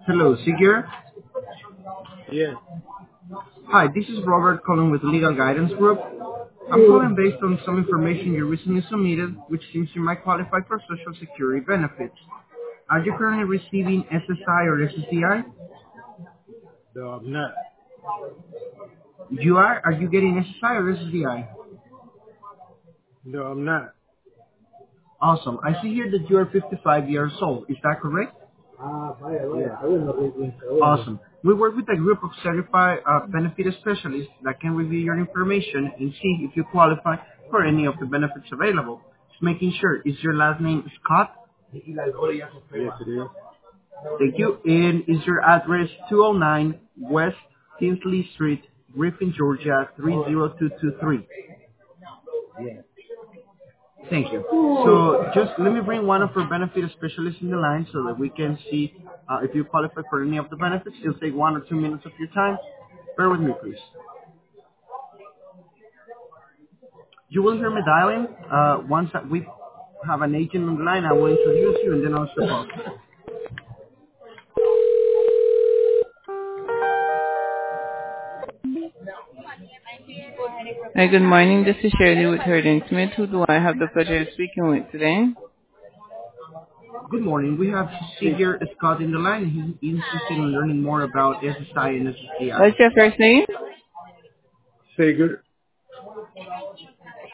Hello, Sigir. Yes. Hi, this is Robert calling with Legal Guidance Group. I'm calling based on some information you recently submitted, which seems you might qualify for Social Security benefits. Are you currently receiving SSI or SSDI? No, I'm not. You are? Are you getting SSI or SSDI? No, I'm not. Awesome. I see here that you are 55 years old. Is that correct? Yes. Awesome. We work with a group of certified benefit specialists that can review your information and see if you qualify for any of the benefits available. Just making sure, is your last name Scott? Yes, it is. Thank you. And is your address 209 West Tinsley Street, Griffin, Georgia 30223? Yes. Thank you. So just let me bring one of our benefit specialists in the line so that we can see if you qualify for any of the benefits. It'll take 1 or 2 minutes of your time. Bear with me, please. You will hear me dialing. Once we have an agent on the line, I will introduce you and then I'll step off. Hi, good morning. This is Shirley with Herding Smith. Who do I have the pleasure of speaking with today? Good morning. We have Sigir Scott in the line. He's interested in learning more about SSI and SSDI. What's your first name? Sager.